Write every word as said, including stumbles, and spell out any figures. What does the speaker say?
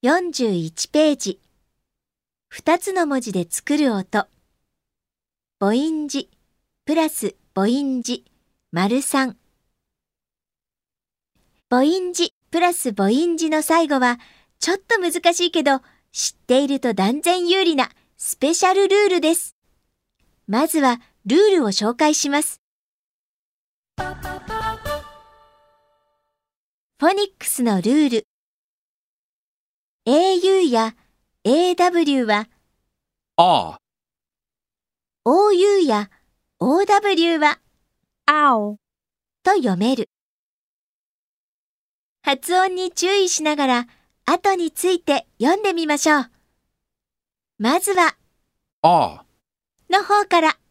よんじゅういちページ。ふたつの文字で作る音。母音字プラス母音字丸さん。母音字プラス母音字の最後はちょっと難しいけど知っていると断然有利なスペシャルルールです。まずはルールを紹介します。フォニックスのルール。エーユー や エーダブリュー はあ、 オーユー や オーダブリュー は ow と読める。発音に注意しながら後について読んでみましょう。まずはあ。 の方から。